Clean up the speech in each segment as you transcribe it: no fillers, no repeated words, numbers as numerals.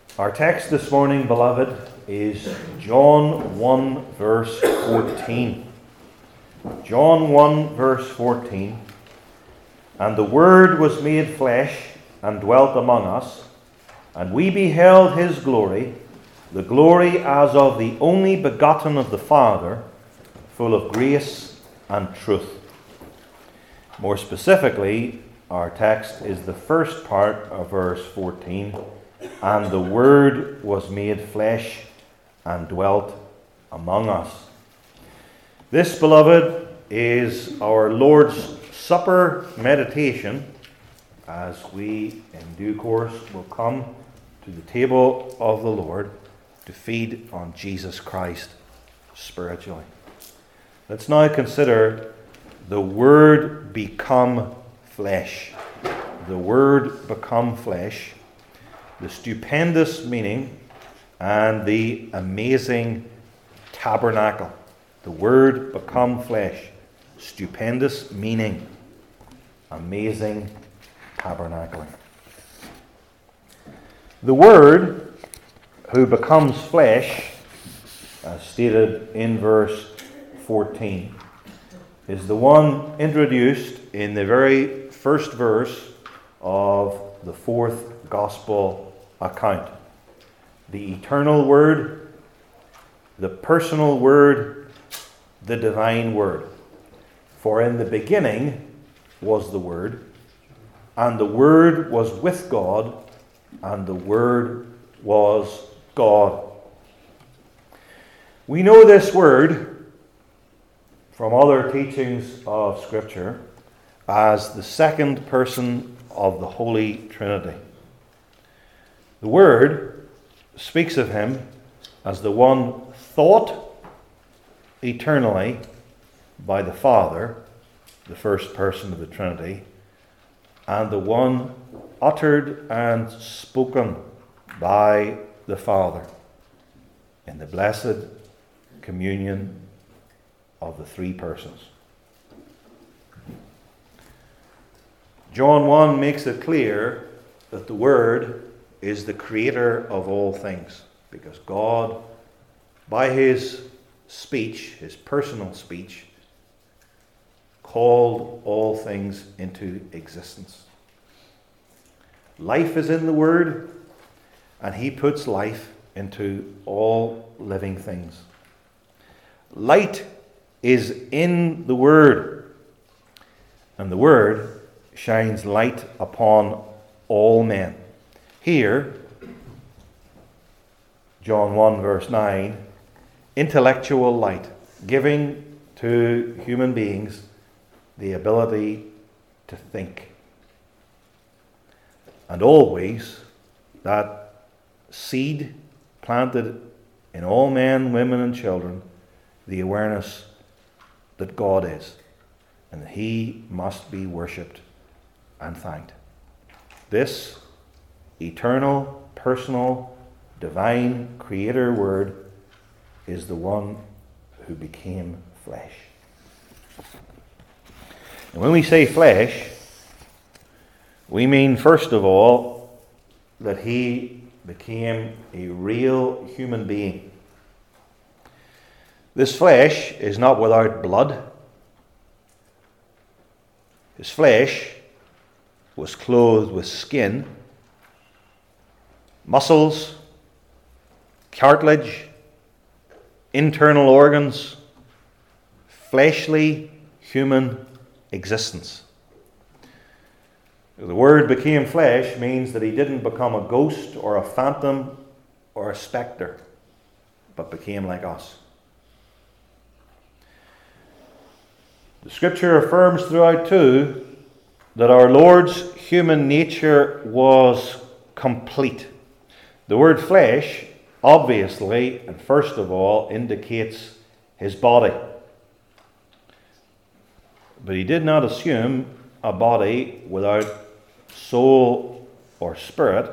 Our text this morning, beloved, is John 1 verse 14. John 1 verse 14. And the Word was made flesh and dwelt among us, and we beheld his glory, the glory as of the only begotten of the Father, full of grace and truth. More specifically, our text is the first part of verse 14. And the Word was made flesh and dwelt among us. This, beloved, is our Lord's Supper meditation as we, in due course, will come to the table of the Lord to feed on Jesus Christ spiritually. Let's now consider the Word become flesh. The Word become flesh. The stupendous meaning and the amazing tabernacle. The Word become flesh. Stupendous meaning. Amazing tabernacling. The Word who becomes flesh, as stated in verse 14, is the one introduced in the very first verse of the fourth Gospel account. The eternal Word, the personal Word, the divine Word. For in the beginning was the Word, and the Word was with God, and the Word was God. We know this Word from other teachings of Scripture as the second person of the Holy Trinity. The Word speaks of him as the one thought eternally by the Father, the first person of the Trinity, and the one uttered and spoken by the Father in the blessed communion of the three persons. John 1 makes it clear that the Word is the creator of all things, because God, by his speech, his personal speech, called all things into existence. Life is in the Word, and he puts life into all living things. Light is in the Word, and the Word shines light upon all men. Here, John 1 verse 9, intellectual light, giving to human beings the ability to think. And always that seed planted in all men, women and children, the awareness that God is, and that he must be worshipped and thanked. This eternal, personal, divine Creator Word is the one who became flesh. And when we say flesh, we mean first of all that he became a real human being. This flesh is not without blood. His flesh was clothed with skin, muscles, cartilage, internal organs, fleshly human existence. The Word became flesh means that he didn't become a ghost or a phantom or a spectre, but became like us. The Scripture affirms throughout too that our Lord's human nature was complete. The word flesh obviously and first of all indicates his body. But he did not assume a body without soul or spirit.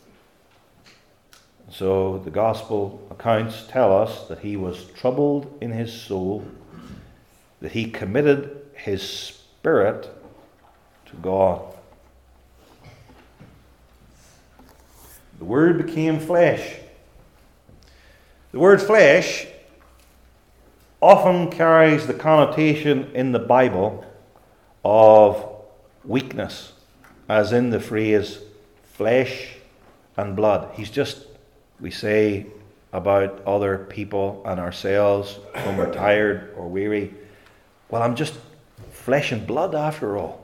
So the gospel accounts tell us that he was troubled in his soul, that he committed his spirit to God. The Word became flesh. The word flesh often carries the connotation in the Bible of weakness, as in the phrase flesh and blood. He's just, we say about other people and ourselves when we're tired or weary, well, I'm just flesh and blood after all.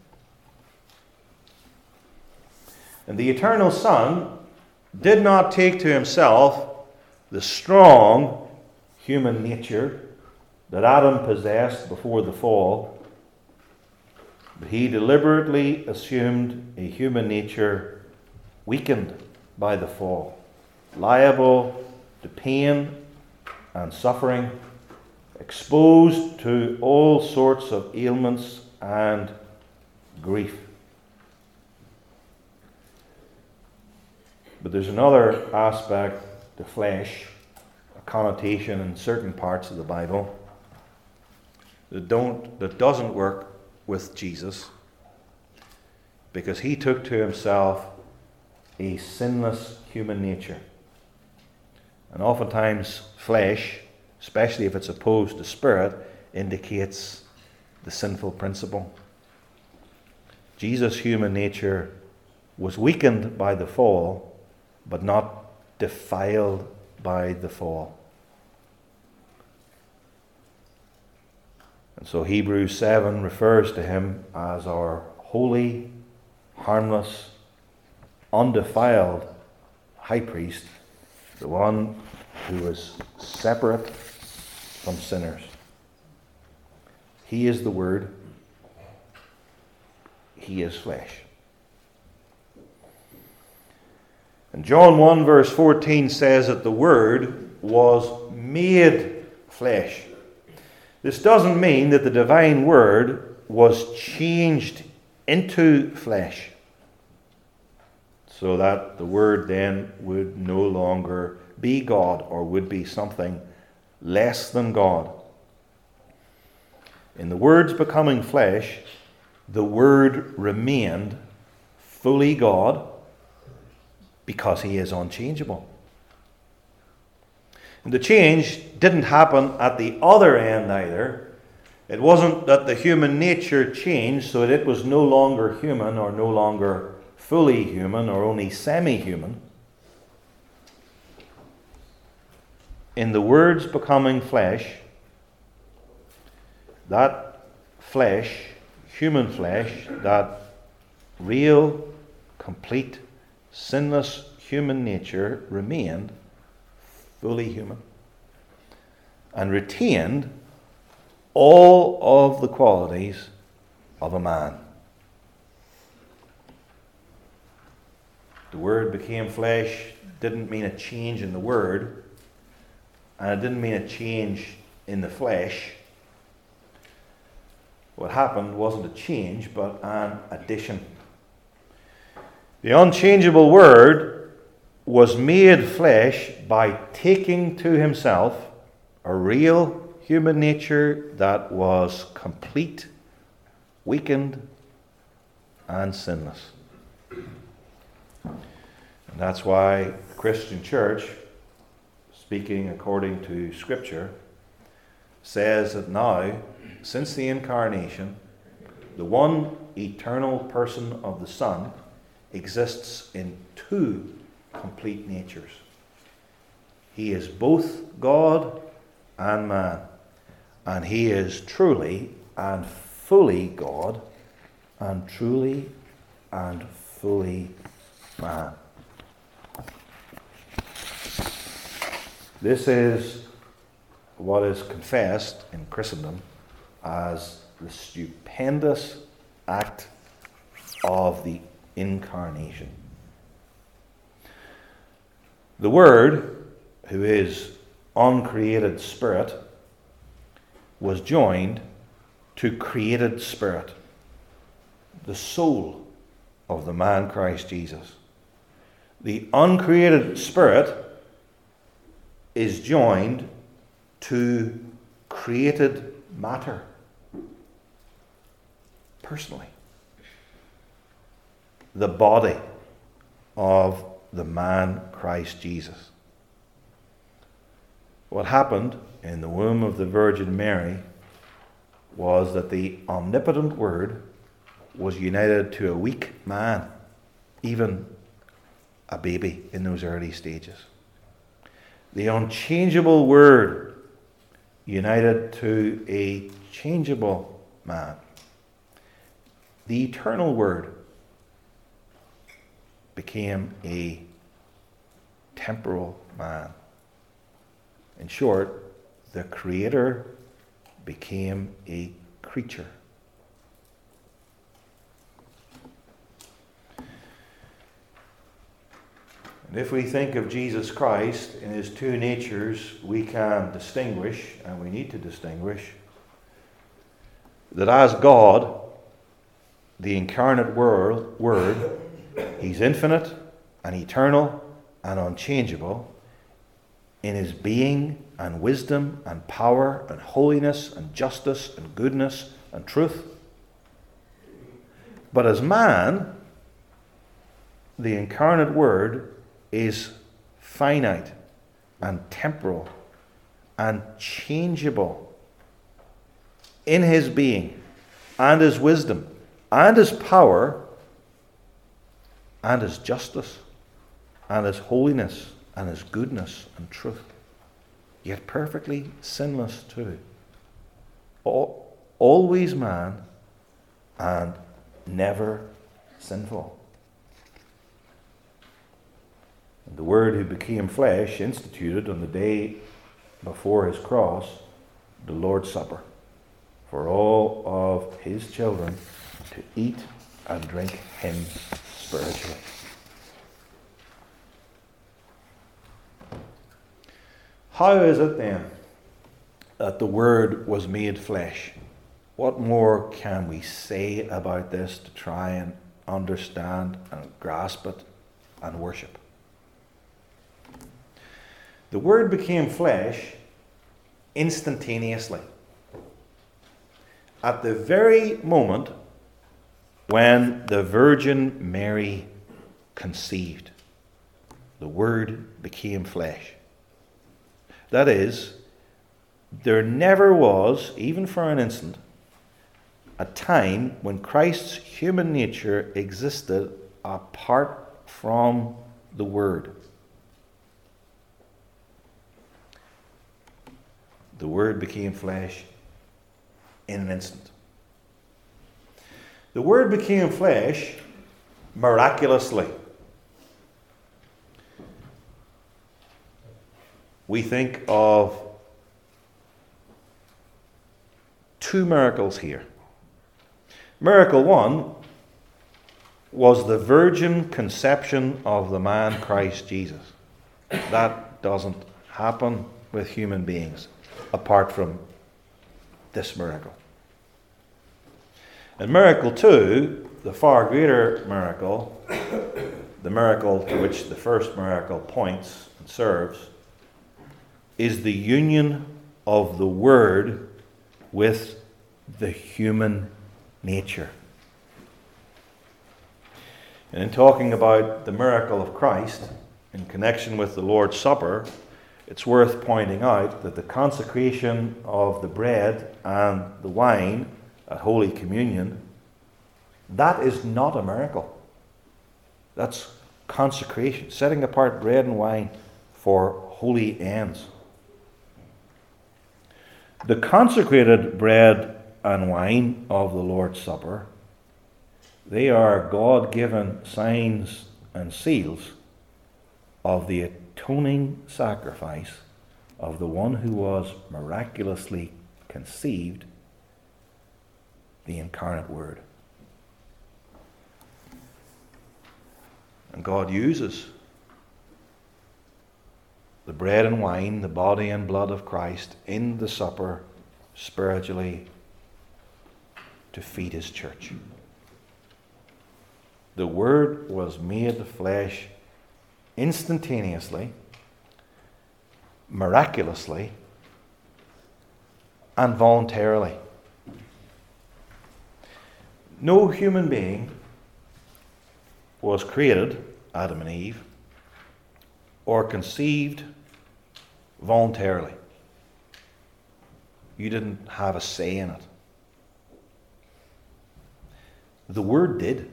And the eternal Son did not take to himself the strong human nature that Adam possessed before the fall, but he deliberately assumed a human nature weakened by the fall, liable to pain and suffering, exposed to all sorts of ailments and grief. But there's another aspect to flesh, a connotation in certain parts of the Bible that doesn't work with Jesus, because he took to himself a sinless human nature. And oftentimes flesh, especially if it's opposed to spirit, indicates the sinful principle. Jesus' human nature was weakened by the fall, but not defiled by the fall. And so Hebrews 7 refers to him as our holy, harmless, undefiled high priest, the one who is separate from sinners. He is the Word. He is flesh. And John 1 verse 14 says that the Word was made flesh. This doesn't mean that the divine Word was changed into flesh, so that the Word then would no longer be God or would be something less than God. In the Word's becoming flesh, the Word remained fully God, because he is unchangeable. And the change didn't happen at the other end either. It wasn't that the human nature changed so that it was no longer human or no longer fully human or only semi-human. In the Word's becoming flesh, that flesh, human flesh, that real, complete, sinless human nature remained fully human and retained all of the qualities of a man. The Word became flesh didn't mean a change in the Word, and it didn't mean a change in the flesh. What happened wasn't a change, but an addition. The unchangeable Word was made flesh by taking to himself a real human nature that was complete, weakened, and sinless. And that's why the Christian church, speaking according to Scripture, says that now, since the incarnation, the one eternal person of the Son exists in two complete natures. He is both God and man, and he is truly and fully God and truly and fully man. This is what is confessed in Christendom as the stupendous act of the incarnation. The Word, who is uncreated spirit, was joined to created spirit, the soul of the man Christ Jesus. The uncreated spirit is joined to created matter, personally. The body of the man Christ Jesus. What happened in the womb of the Virgin Mary was that the omnipotent Word was united to a weak man, even a baby in those early stages. The unchangeable Word united to a changeable man. The eternal Word became a temporal man. In short, the Creator became a creature. And if we think of Jesus Christ in his two natures, we can distinguish, and we need to distinguish, that as God, the incarnate Word, he's infinite and eternal and unchangeable in his being and wisdom and power and holiness and justice and goodness and truth. But as man, the incarnate Word is finite and temporal and changeable in his being and his wisdom and his power and his justice and his holiness and his goodness and truth, yet perfectly sinless too. Always man and never sinful. And the Word who became flesh instituted on the day before his cross the Lord's Supper for all of his children to eat and drink him spiritually. How is it then that the Word was made flesh? What more can we say about this to try and understand and grasp it and worship? The Word became flesh instantaneously. At the very moment when the Virgin Mary conceived, the Word became flesh. That is, there never was, even for an instant, a time when Christ's human nature existed apart from the Word. The Word became flesh in an instant. The Word became flesh miraculously. We think of two miracles here. Miracle one was the virgin conception of the man Christ Jesus. That doesn't happen with human beings apart from this miracle. And miracle two, the far greater miracle, the miracle to which the first miracle points and serves, is the union of the Word with the human nature. And in talking about the miracle of Christ in connection with the Lord's Supper, it's worth pointing out that the consecration of the bread and the wine at Holy Communion, that is not a miracle. That's consecration, setting apart bread and wine for holy ends. The consecrated bread and wine of the Lord's Supper, they are God-given signs and seals of the atoning sacrifice of the one who was miraculously conceived, the incarnate Word. And God uses the bread and wine, the body and blood of Christ, in the supper spiritually to feed his church. The Word was made flesh instantaneously, miraculously, and voluntarily. No human being was created, Adam and Eve, or conceived voluntarily. You didn't have a say in it. The Word did.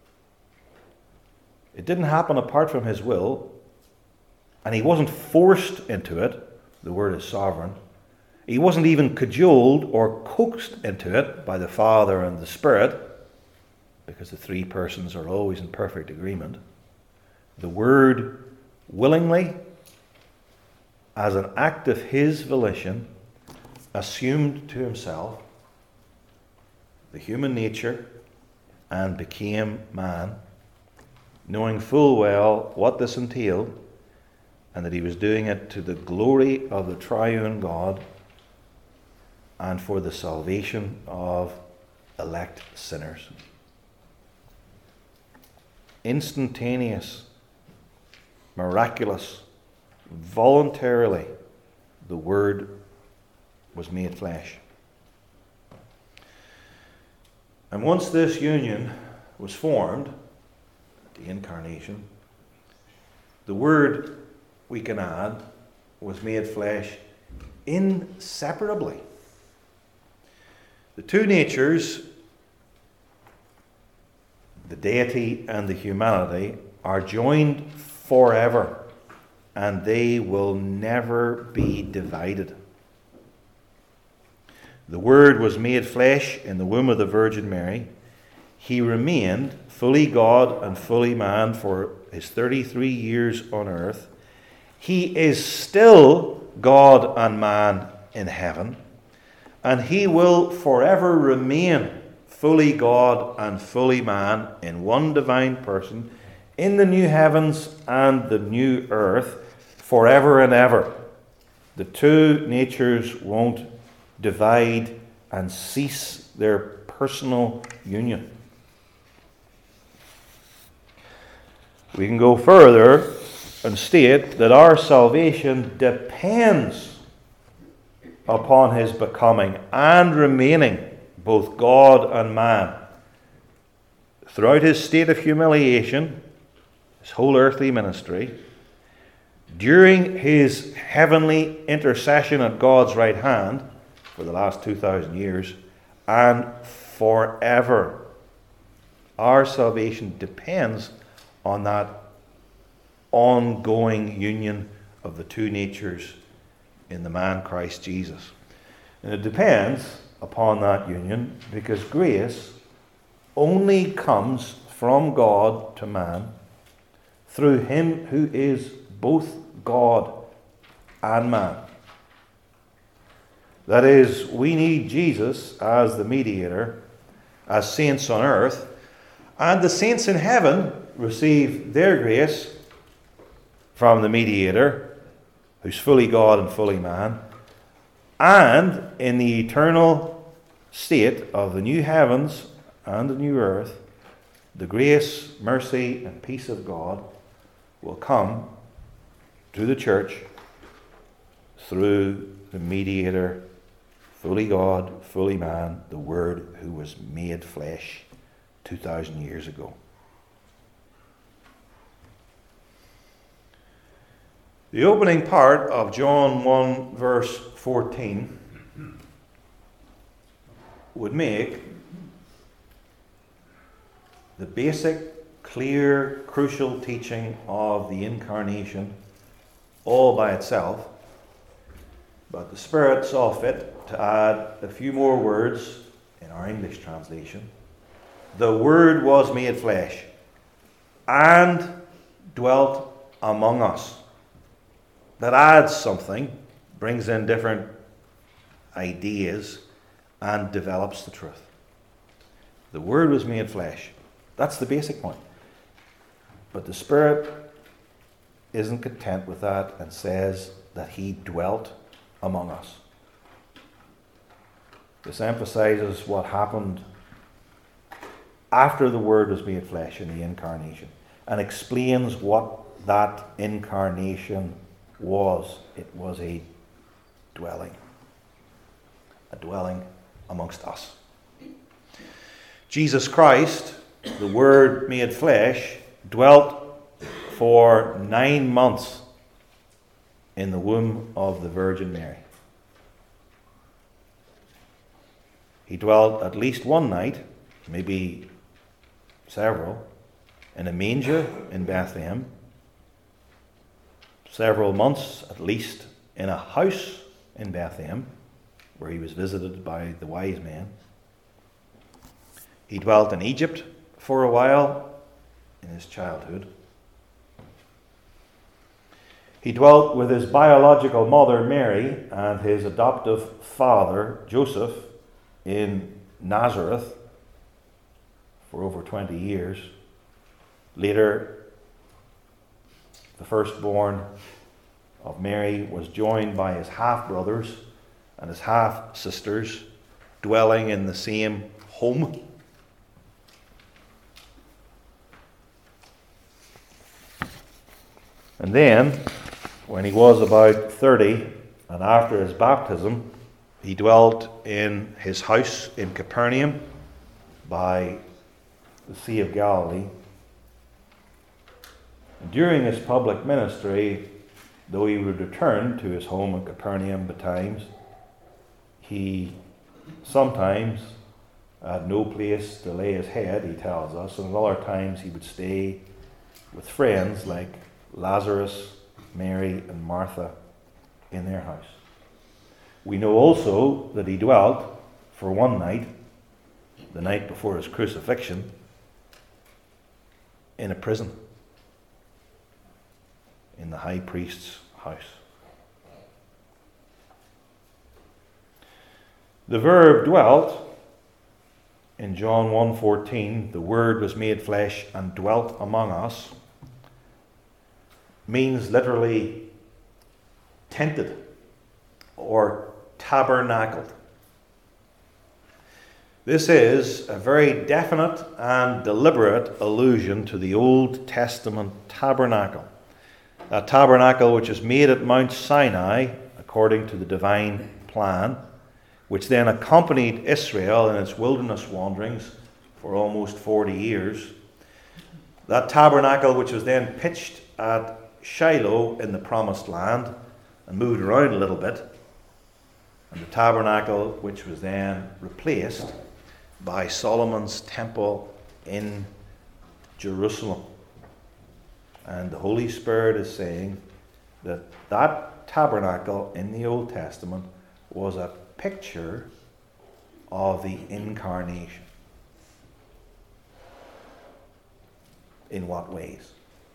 It didn't happen apart from His will, and He wasn't forced into it. The Word is sovereign. He wasn't even cajoled or coaxed into it by the Father and the Spirit, because the three persons are always in perfect agreement. The Word willingly, as an act of His volition, assumed to Himself the human nature and became man, knowing full well what this entailed, and that He was doing it to the glory of the triune God and for the salvation of elect sinners. Instantaneous, miraculous, voluntarily, the Word was made flesh. And once this union was formed, the incarnation, the Word, we can add, was made flesh inseparably. The two natures, the deity and the humanity, are joined forever, and they will never be divided. The Word was made flesh in the womb of the Virgin Mary. He remained fully God and fully man for His 33 years on earth. He is still God and man in heaven, and He will forever remain fully God and fully man in one divine person in the new heavens and the new earth forever and ever. The two natures won't divide and cease their personal union. We can go further and state that our salvation depends upon His becoming and remaining both God and man. Throughout His state of humiliation, His whole earthly ministry, during His heavenly intercession at God's right hand for the last 2,000 years, and forever, our salvation depends on that ongoing union of the two natures in the man Christ Jesus. And it depends upon that union because grace only comes from God to man through Him who is both God and man. That is, we need Jesus as the mediator, as saints on earth, and the saints in heaven receive their grace from the mediator, who's fully God and fully man, and in the eternal state of the new heavens and the new earth, the grace, mercy, and peace of God will come to the church through the mediator, fully God, fully man, the Word who was made flesh 2,000 years ago. The opening part of John 1 verse 14 would make the basic, clear, crucial teaching of the incarnation all by itself, but the Spirit saw fit to add a few more words in our English translation. The Word was made flesh and dwelt among us. That adds something, brings in different ideas, and develops the truth. The Word was made flesh. That's the basic point. But the Spirit isn't content with that and says that He dwelt among us. This emphasizes what happened after the Word was made flesh in the incarnation and explains what that incarnation was. It was a dwelling amongst us. Jesus Christ, the Word made flesh, dwelt for 9 months in the womb of the Virgin Mary. He dwelt at least one night, maybe several, in a manger in Bethlehem. Several months at least in a house in Bethlehem, where he was visited by the wise men. He dwelt in Egypt for a while in his childhood. He dwelt with his biological mother Mary and his adoptive father Joseph in Nazareth for over 20 years. Later, the firstborn of Mary was joined by his half-brothers and his half-sisters, dwelling in the same home. And then, when he was about 30, and after his baptism, he dwelt in his house in Capernaum by the Sea of Galilee. During his public ministry, though he would return to his home in Capernaum at times, he sometimes had no place to lay his head, he tells us, and at other times he would stay with friends like Lazarus, Mary, and Martha in their house. We know also that he dwelt for one night, the night before his crucifixion, in a prison, in the high priest's house. The verb dwelt in John 1:14, the Word was made flesh and dwelt among us, means literally tented or tabernacled. This is a very definite and deliberate allusion to the Old Testament tabernacle. A tabernacle which is made at Mount Sinai according to the divine plan, which then accompanied Israel in its wilderness wanderings for almost 40 years. That tabernacle which was then pitched at Shiloh in the Promised Land and moved around a little bit, and the tabernacle which was then replaced by Solomon's temple in Jerusalem. And the Holy Spirit is saying that that tabernacle in the Old Testament was a picture of the incarnation. In what ways?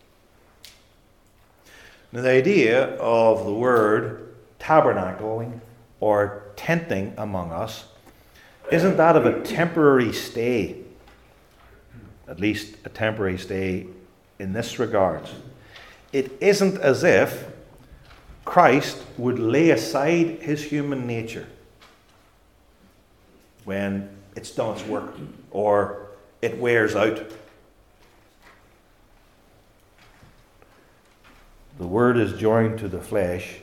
Now, the idea of the word tabernacling or tenting among us isn't that of a temporary stay, at least a temporary stay in this regard. It isn't as if Christ would lay aside his human nature when it's done its work or it wears out. The Word is joined to the flesh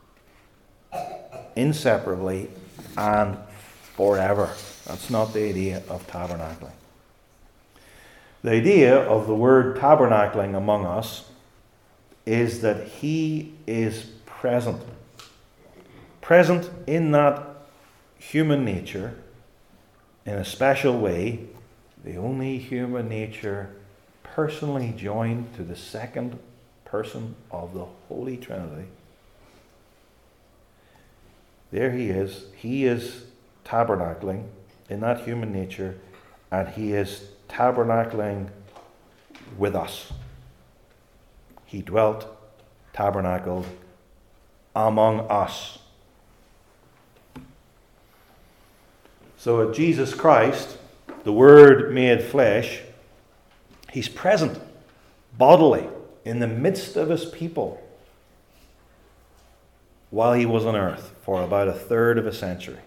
inseparably and forever. That's not the idea of tabernacling. The idea of the word tabernacling among us is that he is present. Present in that human nature in a special way, the only human nature personally joined to the second person of the Holy Trinity. There he is. He is tabernacling in that human nature, and he is tabernacling with us. He dwelt, tabernacled among us. So at Jesus Christ, the Word made flesh, he's present bodily in the midst of his people while he was on earth for about a third of a century.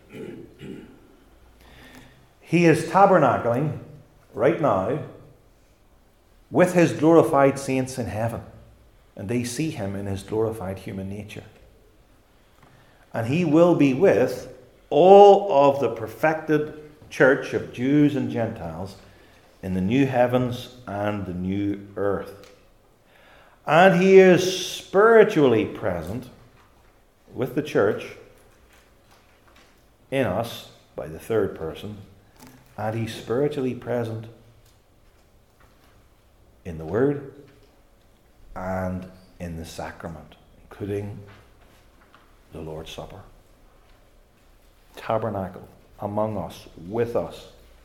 He is tabernacling right now with his glorified saints in heaven, and they see him in his glorified human nature. And he will be with all of the perfected church of Jews and Gentiles in the new heavens and the new earth. And he is spiritually present with the church in us by the third person, and he's spiritually present in the Word and in the sacrament, including the Lord's Supper. Tabernacle among us, with us.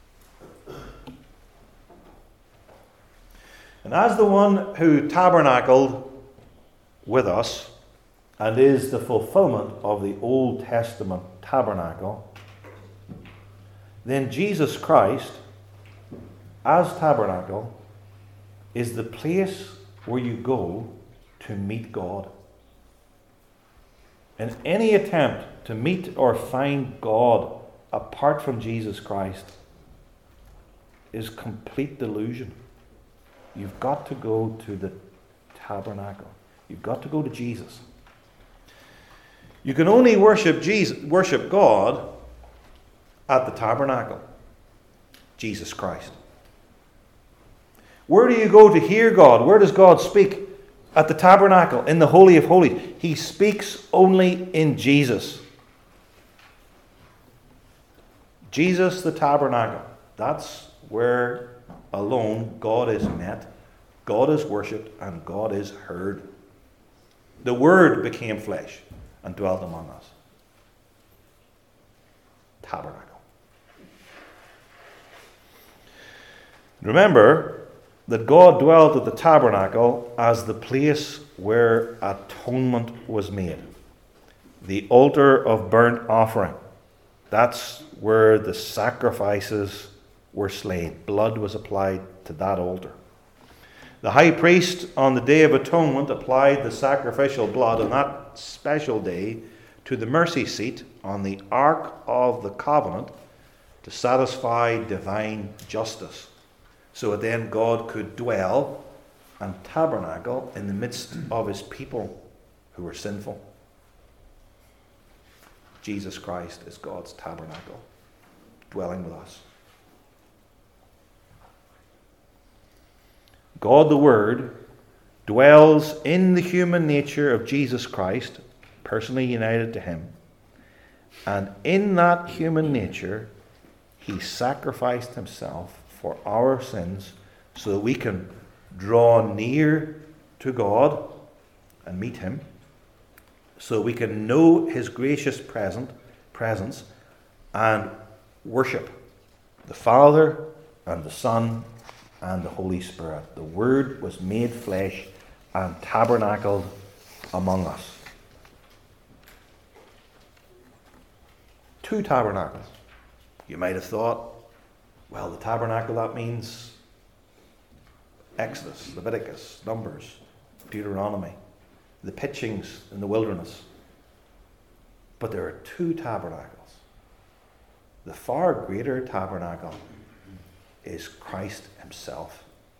And as the one who tabernacled with us and is the fulfillment of the Old Testament tabernacle, then Jesus Christ, as tabernacle, is the place where you go to meet God. And any attempt to meet or find God apart from Jesus Christ is complete delusion. You've got to go to the tabernacle. You've got to go to Jesus. You can only worship God at the tabernacle, Jesus Christ. Where do you go to hear God? Where does God speak? At the tabernacle, in the Holy of Holies. He speaks only in Jesus. Jesus, the tabernacle. That's where alone God is met, God is worshipped, and God is heard. The Word became flesh and dwelt among us. Tabernacle. Remember that God dwelt at the tabernacle as the place where atonement was made. The altar of burnt offering. That's where the sacrifices were slain. Blood was applied to that altar. The high priest on the Day of Atonement applied the sacrificial blood on that special day to the mercy seat on the Ark of the Covenant to satisfy divine justice. So that then God could dwell and tabernacle in the midst of his people who were sinful. Jesus Christ is God's tabernacle, dwelling with us. God the Word dwells in the human nature of Jesus Christ, personally united to him. And in that human nature, he sacrificed himself for our sins so that we can draw near to God and meet him, so we can know his gracious presence and worship the Father and the Son and the Holy Spirit. The Word was made flesh and tabernacled among us. 2 tabernacles. You might have thought, well, the tabernacle, that means Exodus, Leviticus, Numbers, Deuteronomy, the pitchings in the wilderness. But there are 2 tabernacles. The far greater tabernacle is Christ himself.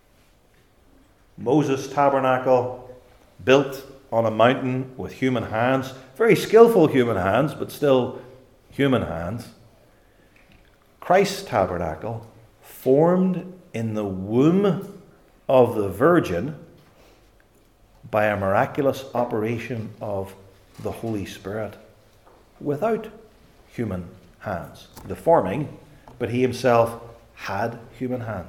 Moses' tabernacle, built on a mountain with human hands, very skillful human hands, but still human hands. Christ's tabernacle, formed in the womb of the Virgin by a miraculous operation of the Holy Spirit, without human hands. The forming, but he himself had human hands.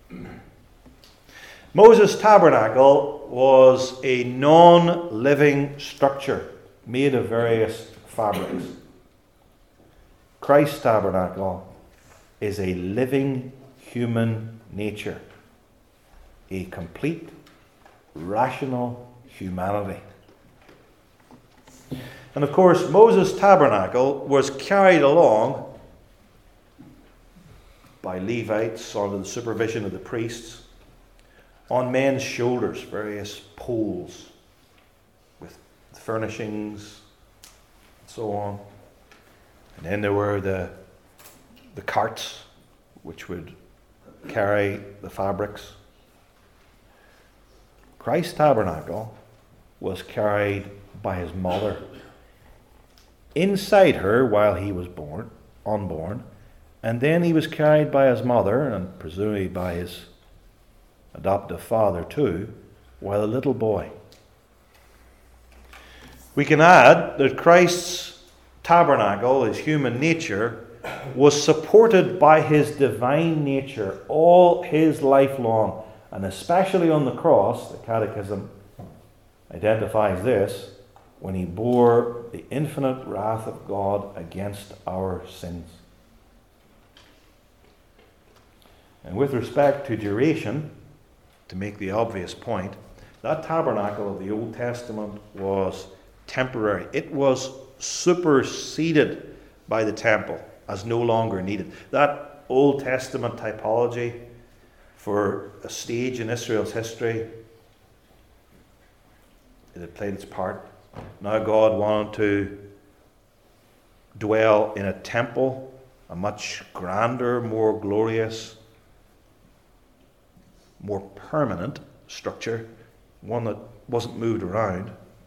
Moses' tabernacle was a non-living structure made of various fabrics. Christ's tabernacle is a living human nature, a complete, rational humanity. And of course, Moses' tabernacle was carried along by Levites under the supervision of the priests on men's shoulders, various poles with furnishings and so on. And then there were the carts which would carry the fabrics. Christ's tabernacle was carried by his mother. Inside her while he was unborn, and then he was carried by his mother, and presumably by his adoptive father too, while a little boy. We can add that Christ's tabernacle, his human nature, was supported by his divine nature all his life long, and especially on the cross. The Catechism identifies this, when he bore the infinite wrath of God against our sins. And with respect to duration, to make the obvious point, that tabernacle of the Old Testament was temporary. It was superseded by the temple as no longer needed. That Old Testament typology for a stage in Israel's history, it had played its part. Now God wanted to dwell in a temple, a much grander, more glorious, more permanent structure, one that wasn't moved around.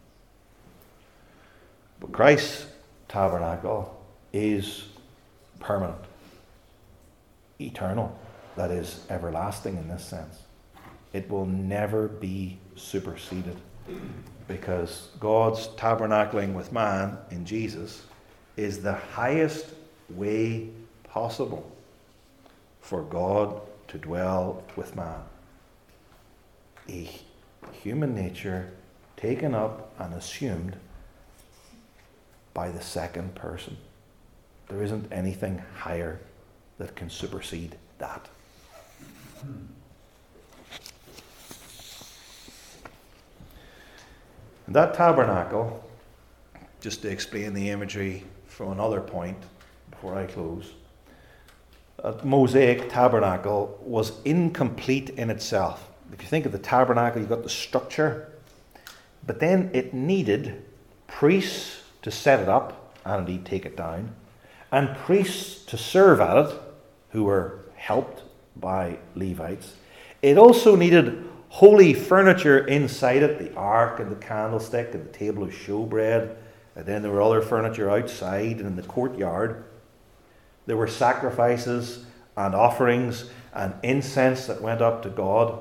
But Christ's tabernacle is permanent, eternal, that is, everlasting in this sense. It will never be superseded, because God's tabernacling with man in Jesus is the highest way possible for God to dwell with man. A human nature taken up and assumed by the second person. There isn't anything higher that can supersede that. And that tabernacle, just to explain the imagery from another point before I close, that Mosaic tabernacle was incomplete in itself. If you think of the tabernacle, you've got the structure, but then it needed priests to set it up and indeed take it down, and priests to serve at it, who were helped by Levites. It also needed holy furniture inside it, the ark and the candlestick and the table of showbread, and then there were other furniture outside and in the courtyard. There were sacrifices and offerings and incense that went up to God.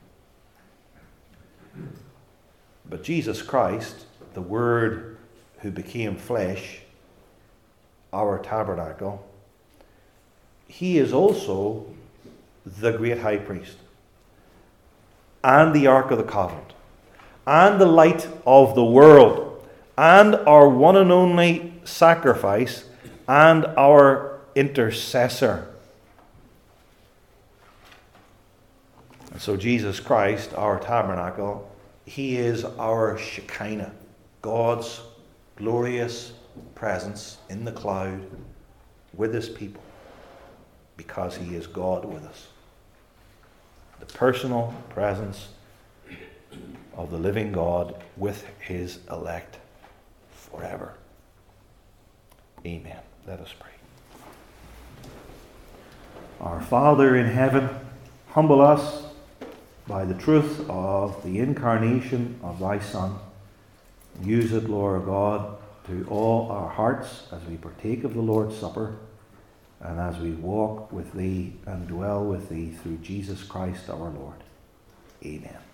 But Jesus Christ, the Word who became flesh, our tabernacle, he is also the great high priest, and the Ark of the Covenant, and the light of the world, and our one and only sacrifice, and our intercessor. And so Jesus Christ, our tabernacle, he is our Shekinah, God's glorious presence in the cloud with his people, because he is God with us. The personal presence of the living God with his elect forever. Amen. Let us pray. Our Father in heaven, humble us by the truth of the incarnation of thy Son. Use it, Lord God, to all our hearts as we partake of the Lord's Supper, and as we walk with thee and dwell with thee through Jesus Christ our Lord. Amen.